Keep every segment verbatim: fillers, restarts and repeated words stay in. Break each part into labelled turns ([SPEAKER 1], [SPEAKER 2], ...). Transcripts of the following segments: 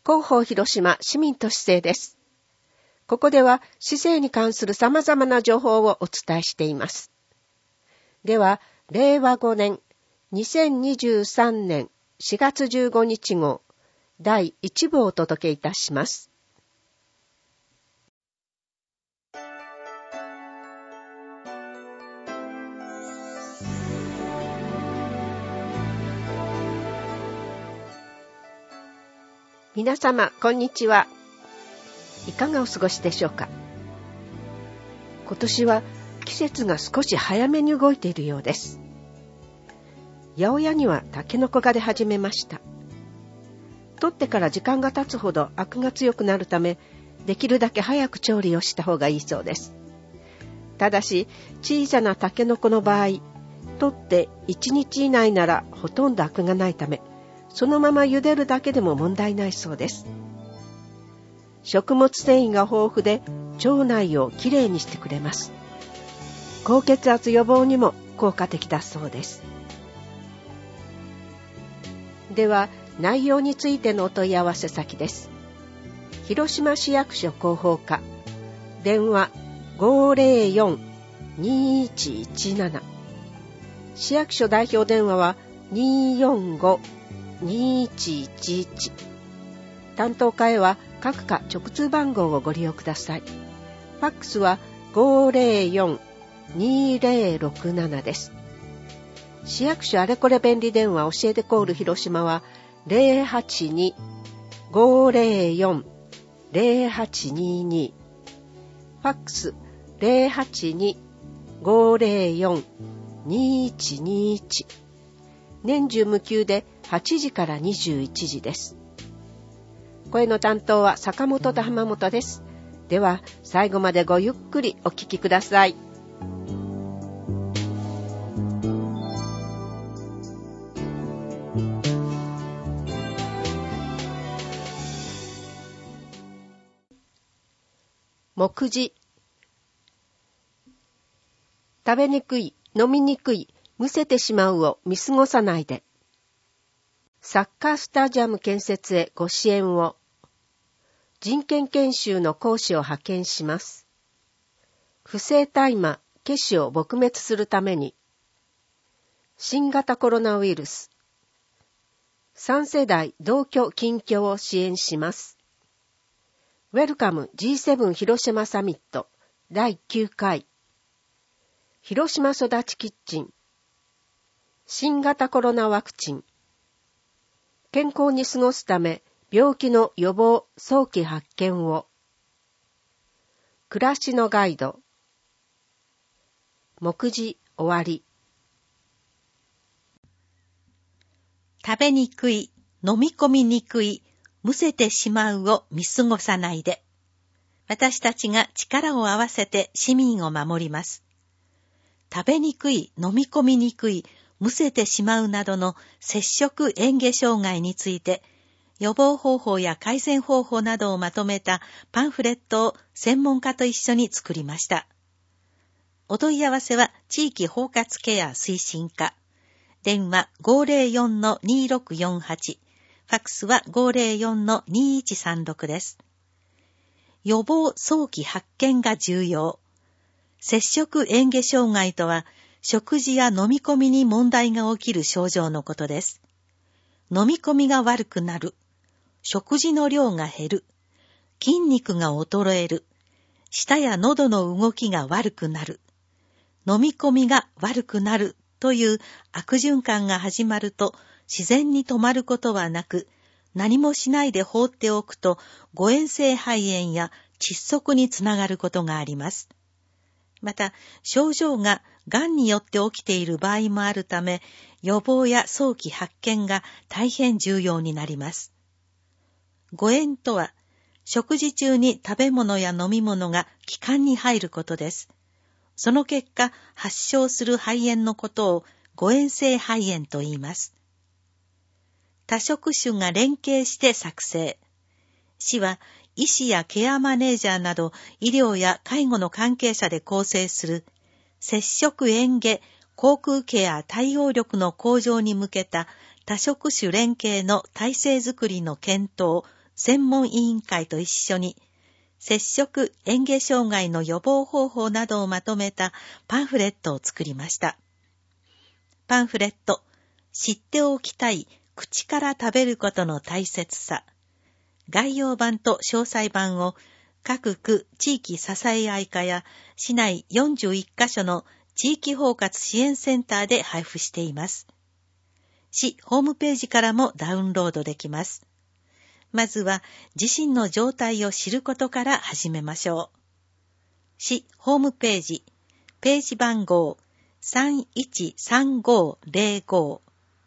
[SPEAKER 1] 広報広島市民都市政です。ここでは市政に関する様々な情報をお伝えしています。では、れいわごねんにせんにじゅうさんねんしがつじゅうごにち号だいいち部をお届けいたします。皆様、こんにちは。いかがお過ごしでしょうか。今年は季節が少し早めに動いているようです。八百屋にはタケノコが出始めました。取ってから時間が経つほどアクが強くなるため、できるだけ早く調理をした方がいいそうです。ただし、小さなタケノコの場合、取っていちにち以内ならほとんどアクがないため、そのまま茹でるだけでも問題ないそうです。食物繊維が豊富で腸内をきれいにしてくれます。高血圧予防にも効果的だそうです。では、内容についてのお問い合わせ先です。広島市役所広報課、電話 ごーぜろよん にーいちいちなな、市役所代表電話は にーよんご にーいちいちいち、担当課へは各課直通番号をご利用ください。ファックスは ごーぜろよん にーぜろろくなな です。市役所あれこれ便利電話教えてコール広島は ゼロはちに ごーぜろよん ゼロはちにーにー、ファックス ゼロはちに ごーぜろよん にーいちにーいち、年中無休ではちじからにじゅういちじです。声の担当は坂本と浜本です。では最後までごゆっくりお聞きください。目次。食べにくい、飲みにくい、むせてしまうを見過ごさないで。サッカースタジアム建設へご支援を。人権研修の講師を派遣します。不正大麻、ケシを撲滅するために。新型コロナウイルス。さん世代同居近況を支援します。ウェルカム ジーセブン 広島サミットだいきゅうかい。広島育ちキッチン。新型コロナワクチン。健康に過ごすため病気の予防早期発見を。暮らしのガイド。目次終わり。
[SPEAKER 2] 食べにくい、飲み込みにくい、むせてしまうを見過ごさないで。私たちが力を合わせて市民を守ります。食べにくい、飲み込みにくい、むせてしまうなどの摂食嚥下障害について、予防方法や改善方法などをまとめたパンフレットを専門家と一緒に作りました。お問い合わせは地域包括ケア推進課。電話 ごーぜろよん にーろくよんはち、ファックスは ごーぜろよん にーいちさんろく です。予防早期発見が重要。摂食嚥下障害とは、食事や飲み込みに問題が起きる症状のことです。飲み込みが悪くなる。食事の量が減る。筋肉が衰える。舌や喉の動きが悪くなる。飲み込みが悪くなるという悪循環が始まると自然に止まることはなく、何もしないで放っておくと誤嚥性肺炎や窒息につながることがあります。また、症状ががんによって起きている場合もあるため、予防や早期発見が大変重要になります。誤嚥とは、食事中に食べ物や飲み物が気管に入ることです。その結果、発症する肺炎のことを誤嚥性肺炎と言います。多職種が連携して作成。市は、医師やケアマネージャーなど医療や介護の関係者で構成する摂食嚥下口腔ケア対応力の向上に向けた多職種連携の体制づくりの検討、 専門委員会と一緒に、摂食嚥下障害の予防方法などをまとめたパンフレットを作りました。パンフレット、知っておきたい口から食べることの大切さ。概要版と詳細版を各区地域支え合い課や市内よんじゅういっカ所の地域包括支援センターで配布しています。市ホームページからもダウンロードできます。まずは自身の状態を知ることから始めましょう。市ホームページ、ページ番号さんいちさんごゼロご。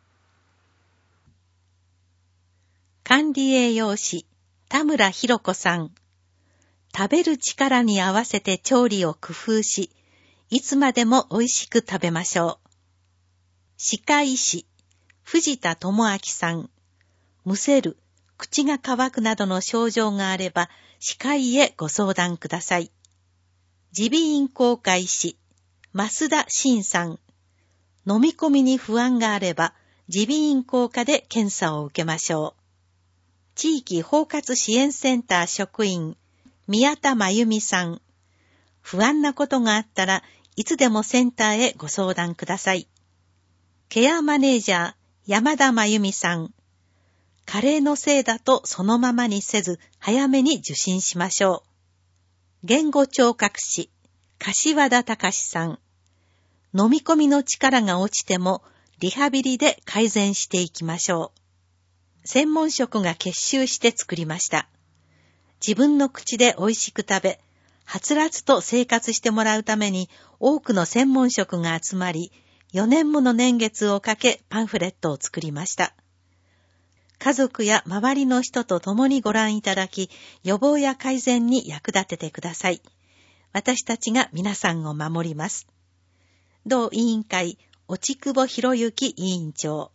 [SPEAKER 2] 管理栄養士、田村博子さん。食べる力に合わせて調理を工夫し、いつまでも美味しく食べましょう。歯科医師、藤田智明さん。むせる、口が乾くなどの症状があれば、歯科医へご相談ください。耳鼻咽喉科医師、増田真さん。飲み込みに不安があれば、耳鼻咽喉科で検査を受けましょう。地域包括支援センター職員、宮田真由美さん。不安なことがあったらいつでもセンターへご相談ください。ケアマネージャー、山田真由美さん。加齢のせいだとそのままにせず早めに受診しましょう。言語聴覚士、柏田隆さん。飲み込みの力が落ちてもリハビリで改善していきましょう。専門職が結集して作りました。自分の口で美味しく食べ、はつらつと生活してもらうために多くの専門職が集まり、よねんもの年月をかけパンフレットを作りました。家族や周りの人と共にご覧いただき、予防や改善に役立ててください。私たちが皆さんを守ります。同委員会、落久保博之委員長。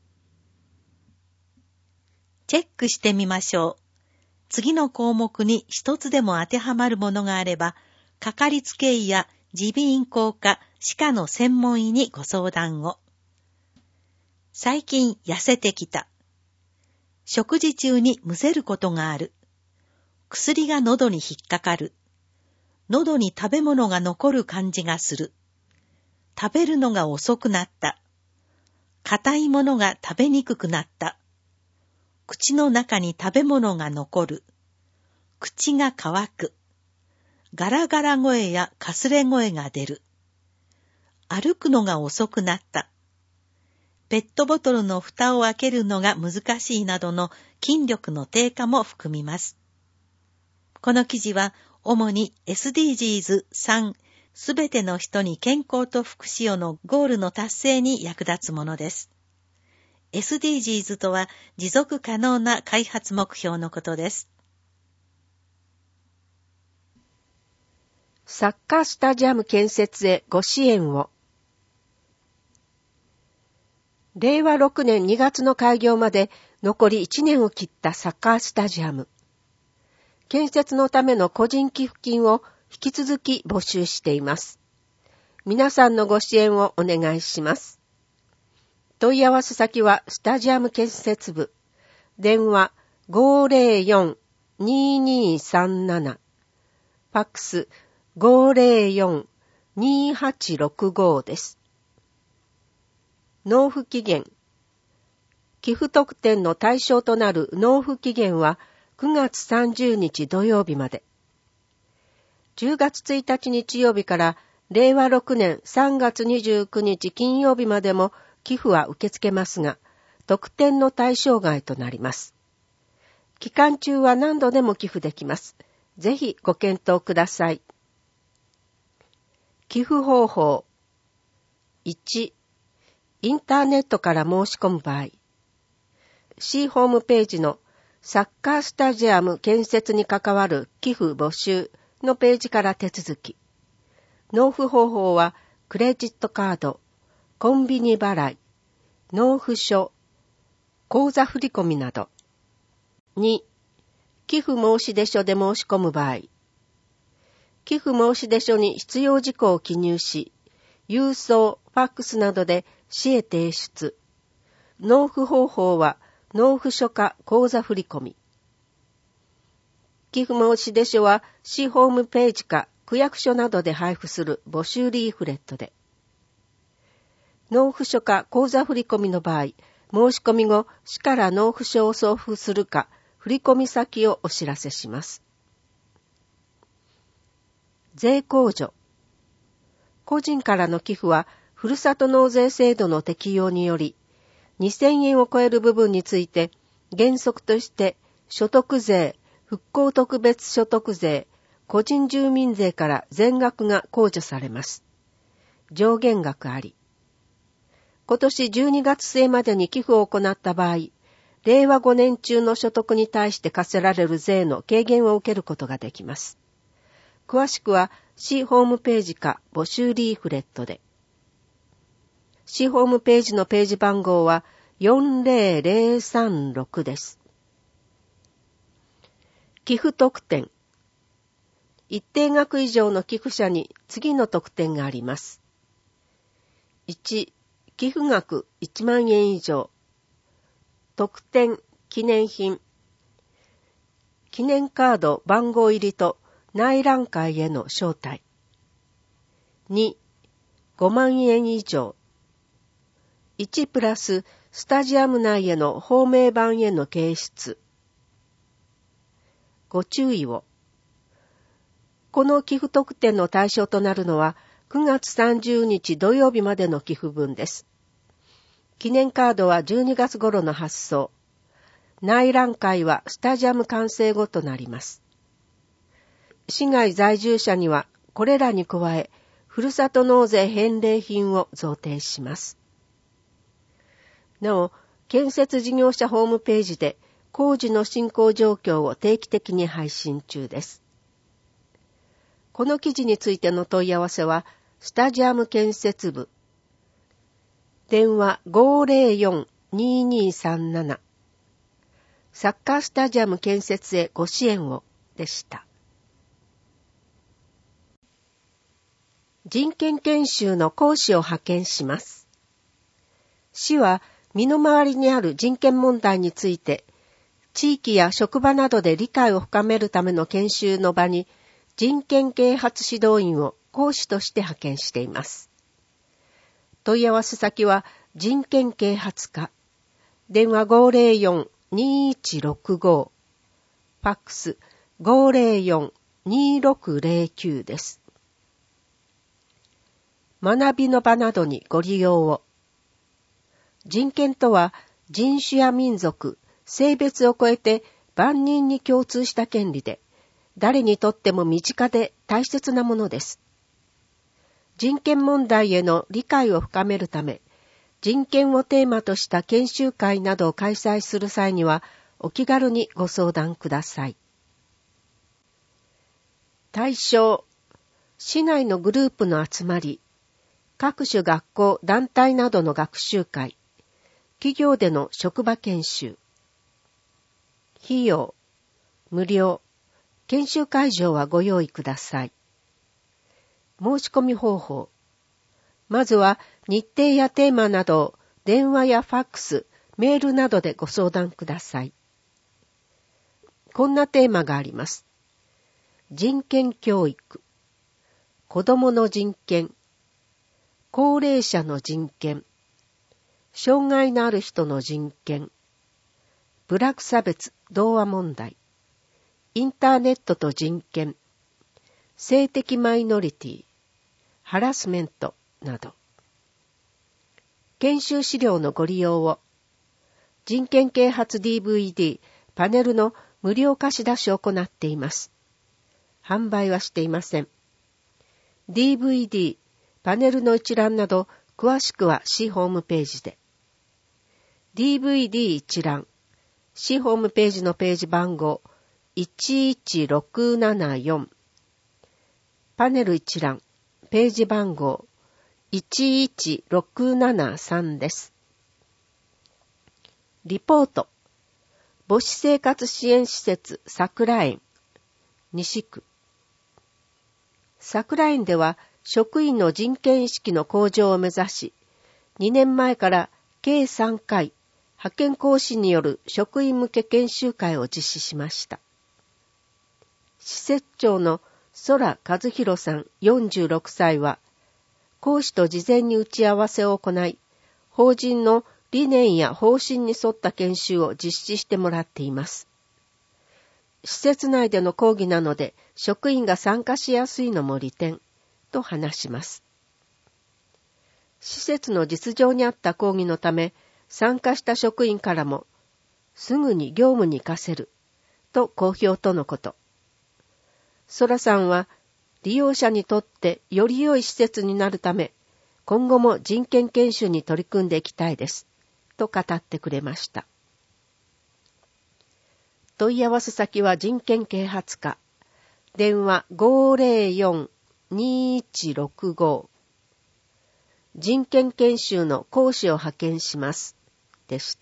[SPEAKER 2] チェックしてみましょう。次の項目に一つでも当てはまるものがあれば、かかりつけ医や耳鼻咽喉科、歯科の専門医にご相談を。最近痩せてきた。食事中にむせることがある。薬が喉に引っかかる。喉に食べ物が残る感じがする。食べるのが遅くなった。硬いものが食べにくくなった。口の中に食べ物が残る。口が乾く。ガラガラ声やかすれ声が出る。歩くのが遅くなった。ペットボトルの蓋を開けるのが難しいなどの筋力の低下も含みます。この記事は主に エスディージーズさん すべての人に健康と福祉をのゴールの達成に役立つものです。エスディージーズ とは持続可能な開発目標のことです。
[SPEAKER 1] サッカースタジアム建設へご支援を。れいわろくねんにがつの開業まで残りいちねんを切ったサッカースタジアム。建設のための個人寄付金を引き続き募集しています。皆さんのご支援をお願いします。問い合わせ先はスタジアム建設部。電話 ごーぜろよん にーにーさんなな。ファックス ごーぜろよん にーはちろくご です。納付期限。寄付特典の対象となる納付期限はくがつさんじゅうにち土曜日まで。じゅうがつついたち日曜日かられいわろくねんさんがつにじゅうくにち金曜日までも寄付は受け付けますが、特典の対象外となります。期間中は何度でも寄付できます。ぜひご検討ください。寄付方法。いち、インターネットから申し込む場合。市ホームページのサッカースタジアム建設に関わる寄付募集のページから手続き。納付方法はクレジットカード、コンビニ払い、納付書、口座振込など。に、寄付申出書で申し込む場合。寄付申出書に必要事項を記入し、郵送、ファックスなどで市へ提出。納付方法は納付書か口座振込。 寄付申出書は市ホームページか区役所などで配布する募集リーフレットで。納付書か口座振込の場合、申し込み後、市から納付書を送付するか、振込先をお知らせします。税控除。個人からの寄付は、ふるさと納税制度の適用により、にせんえんを超える部分について、原則として所得税、復興特別所得税、個人住民税から全額が控除されます。上限額あり。今年じゅうにがつ末までに寄付を行った場合、れいわごねん中の所得に対して課せられる税の軽減を受けることができます。詳しくは市ホームページか募集リーフレットで。市ホームページのページ番号はよんぜろぜろさんろくです。寄付特典。一定額以上の寄付者に次の特典があります。いち、寄付額いちまんえん以上。特典、記念品。記念カード番号入りと内覧会への招待。に、ごまんえん以上。いちプラススタジアム内への芳名板への掲出。ご注意を。この寄付特典の対象となるのはくがつさんじゅうにち土曜日までの寄付分です。記念カードはじゅうにがつ頃の発送。内覧会はスタジアム完成後となります。市外在住者にはこれらに加え、ふるさと納税返礼品を贈呈します。なお、建設事業者ホームページで工事の進行状況を定期的に配信中です。この記事についての問い合わせは、スタジアム建設部。電話 ごーぜろよん にーにーさんなな。サッカースタジアム建設へご支援をでした。人権研修の講師を派遣します。市は身の回りにある人権問題について、地域や職場などで理解を深めるための研修の場に、人権啓発指導員を講師として派遣しています。問い合わせ先は人権啓発課、電話 ごーぜろよん にーいちろくご、ファックス ごーぜろよん にーろくぜろきゅう です。学びの場などにご利用を。人権とは人種や民族、性別を超えて万人に共通した権利で、誰にとっても身近で大切なものです。人権問題への理解を深めるため、人権をテーマとした研修会などを開催する際には、お気軽にご相談ください。対象、市内のグループの集まり、各種学校、団体などの学習会、企業での職場研修。費用、無料、研修会場はご用意ください。申し込み方法。まずは日程やテーマなどを電話やファックス、メールなどでご相談ください。こんなテーマがあります。人権教育、子どもの人権、高齢者の人権、障害のある人の人権、部落差別、同和問題、インターネットと人権、性的マイノリティ、ハラスメントなど。研修資料のご利用を。人権啓発 ディーブイディー、パネルの無料貸し出しを行っています。販売はしていません。ディーブイディー、パネルの一覧など、詳しくは市ホームページで。ディーブイディー 一覧、市ホームページのページ番号いちいちろくななよん。パネル一覧、ページ番号いちいちろくななさんです。リポート。母子生活支援施設桜園、西区。桜園では職員の人権意識の向上を目指し、にねんまえから計さんかい、派遣講師による職員向け研修会を実施しました。 施設長の空和弘さんよんじゅうろくさいは、講師と事前に打ち合わせを行い、法人の理念や方針に沿った研修を実施してもらっています。施設内での講義なので、職員が参加しやすいのも利点、と話します。施設の実情に合った講義のため、参加した職員からも、すぐに業務に活かせる、と好評とのこと。ソラさんは、利用者にとってより良い施設になるため、今後も人権研修に取り組んでいきたいです、と語ってくれました。問い合わせ先は人権啓発課。電話 ごーぜろよん にーいちろくご。人権研修の講師を派遣します。でした。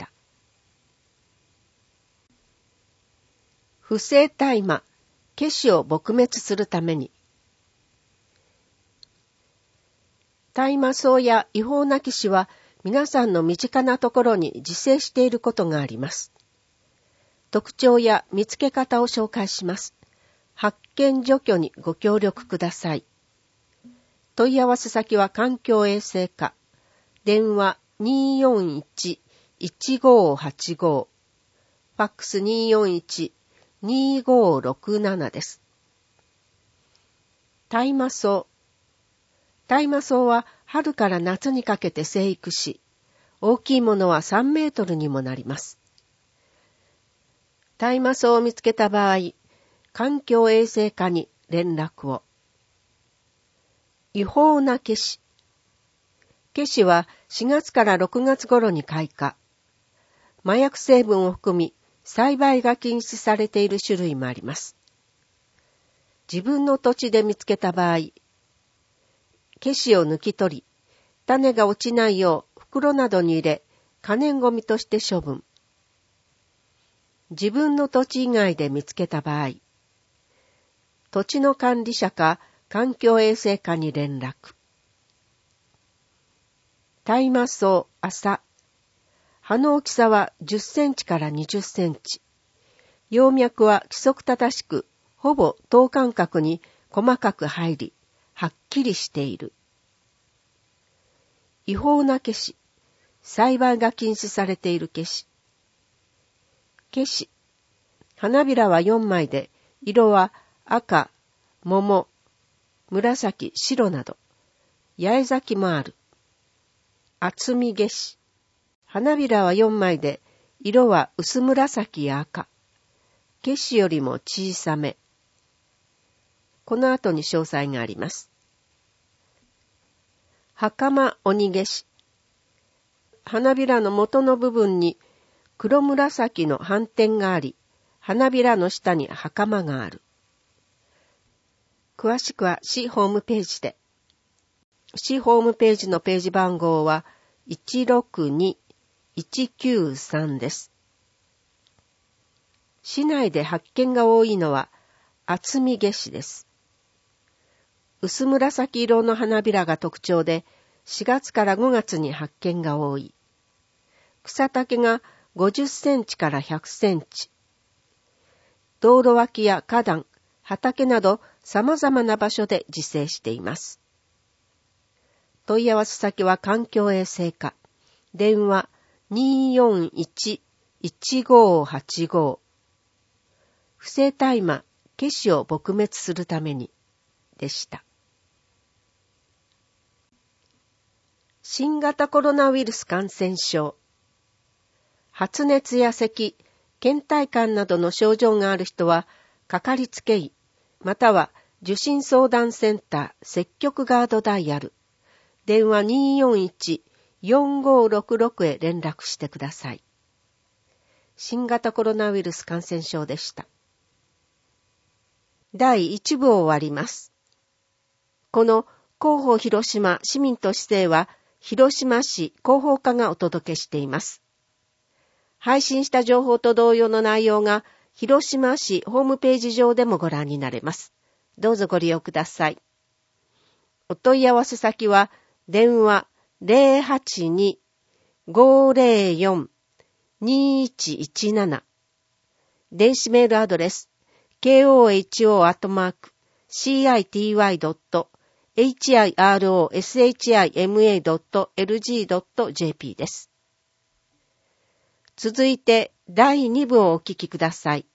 [SPEAKER 1] 不正大麻、ケシを撲滅するために。大麻草や違法なケシは皆さんの身近なところに自生していることがあります。特徴や見つけ方を紹介します。発見除去にご協力ください。問い合わせ先は環境衛生課。電話 にーよんいち いちごーはちご。ファックス にーよんいち にーごーろくなな です。大麻草。大麻草は春から夏にかけて生育し、大きいものはさんメートルにもなります。大麻草を見つけた場合、環境衛生課に連絡を。違法なケシ。ケシはしがつからろくがつ頃に開花。麻薬成分を含み、栽培が禁止されている種類もあります。自分の土地で見つけた場合、ケシを抜き取り、種が落ちないよう袋などに入れ、可燃ごみとして処分。自分の土地以外で見つけた場合、土地の管理者か環境衛生課に連絡。大麻草麻。葉の大きさはじゅっセンチからにじゅっセンチ。葉脈は規則正しく、ほぼ等間隔に細かく入り、はっきりしている。違法なケシ。栽培が禁止されているケシ。ケシ。花びらはよんまいで、色は赤、桃、紫、白など。八重咲きもある。厚みケシ。花びらはよんまいで、色は薄紫や赤。ケシよりも小さめ。この後に詳細があります。袴鬼ケシ。花びらの元の部分に黒紫の斑点があり、花びらの下に袴がある。詳しくは市ホームページで。市ホームページのページ番号はいちろくにいちきゅうさんです。市内で発見が多いのは厚みケシです。薄紫色の花びらが特徴で、しがつからごがつに発見が多い。草丈がごじゅっセンチからひゃくセンチ。道路脇や花壇、畑など様々な場所で自生しています。問い合わせ先は環境衛生課。電話 にーよんいち いちごーはちご。不正大麻、ケシを撲滅するために、でした。新型コロナウイルス感染症。発熱や咳、倦怠感などの症状がある人は、かかりつけ医、または受診相談センター積極ガードダイヤル、電話 にーよんいち よんごーろくろく へ連絡してください。新型コロナウイルス感染症でした。だいいち部を終わります。この広報広島市民と市政は、広島市広報課がお届けしています。配信した情報と同様の内容が広島市ホームページ上でもご覧になれます。どうぞご利用ください。お問い合わせ先は電話 ゼロはちに ごーぜろよん にーいちいちなな。電子メールアドレスケーオーエイチオー アットマーク シーアイティーワイ ドット エイチアイアールオーエスエイチアイエムエー ドット エルジー ドット ジェーピー です。続いてだいに部をお聞きください。